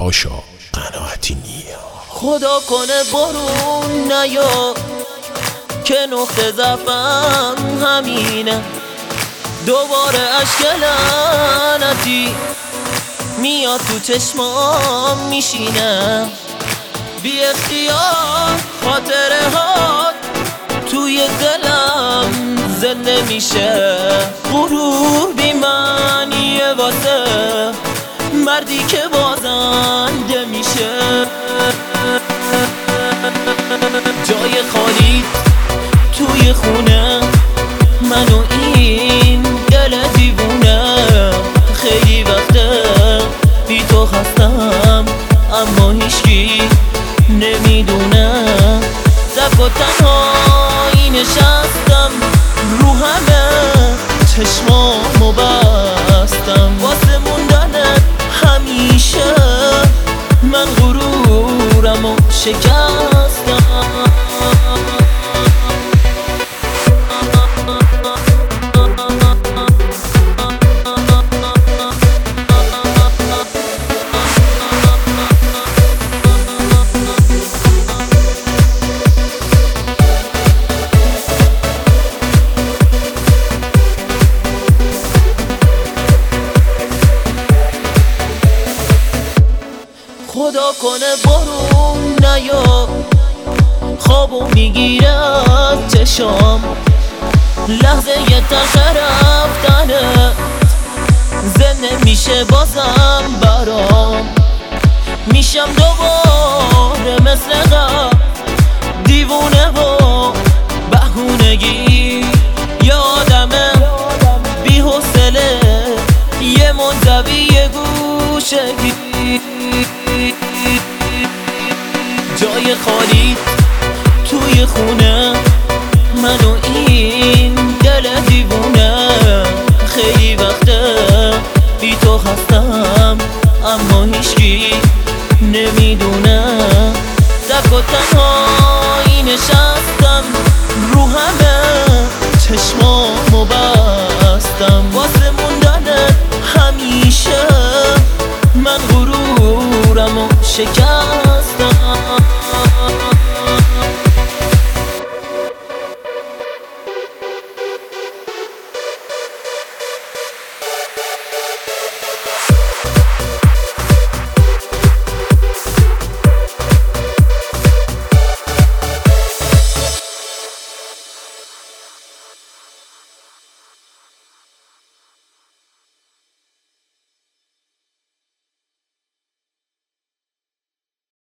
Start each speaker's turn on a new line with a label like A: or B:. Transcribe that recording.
A: پاشا قناعتی نیا.
B: خدا کنه بارون نیا که نقطه ضعفم همینه. دوباره اشک لعنتی میاد تو چشمام میشینه. بی اختیار خاطره هات توی دلم زنده میشه. غرور بی معنیه واسه مردی که بازنده میشه. جای خالی توی خونه من و این دل دیوونه. خیلی وقته بی تو خستم اما هیچکی نمیدونه. تک و تنهایی نشستم رو همه چشمامو بستم. واسه موندن همیشه من غرورمو شکستم. خدا کنه بارون نیا خوابو میگیره از چشام. لحظه یه تخه رفتنه زنده میشه بازم برام. میشم دوباره مثل قبل دیوونه و بهونگی. یه آدم بی حوصله یه منزوی یه گوشگی. جای خالی توی خونه من و این دل دیوونه. خیلی وقته بی تو خستم اما هیچکی نمیدونه. تک و تنهایی نشستم رو همه چشمامو بستم. واسه موندن همیشه من غرورمو شکستم.